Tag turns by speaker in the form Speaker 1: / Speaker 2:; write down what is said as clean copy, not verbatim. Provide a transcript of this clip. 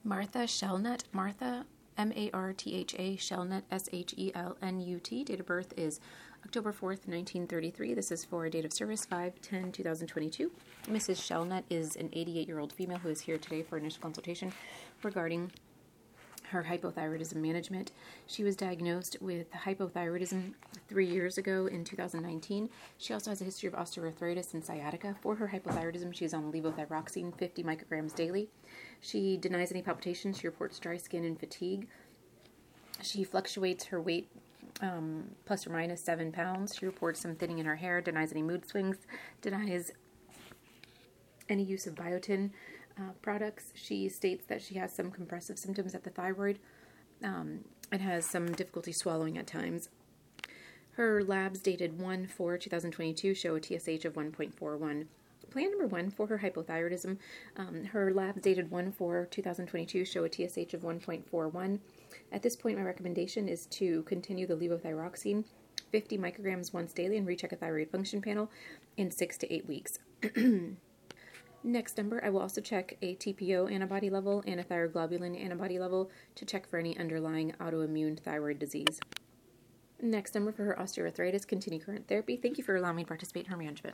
Speaker 1: Martha Shelnut. Martha, Martha Shelnut, Shelnut. Date of birth is October 4th, 1933. This is for a date of service 5/10/2022. Mrs. Shelnut is an 88-year-old female who is here today for initial consultation regarding her hypothyroidism management. She was diagnosed with hypothyroidism 3 years ago in 2019. She also has a history of osteoarthritis and sciatica. For her hypothyroidism, she's on levothyroxine 50 micrograms daily. She denies any palpitations. She reports dry skin and fatigue. She fluctuates her weight plus or minus 7 pounds. She reports some thinning in her hair, denies any mood swings, denies any use of biotin products. She states that she has some compressive symptoms at the thyroid and has some difficulty swallowing at times. Her labs dated 1/4/2022 show a TSH of 1.41. Plan number 1 for her hypothyroidism. Her labs dated 1/4/2022 show a TSH of 1.41. At this point, my recommendation is to continue the levothyroxine 50 micrograms once daily and recheck a thyroid function panel in 6 to 8 weeks. Next number, I will also check a TPO antibody level and a thyroglobulin antibody level to check for any underlying autoimmune thyroid disease. Next number for her osteoarthritis, continue current therapy. Thank you for allowing me to participate in her management.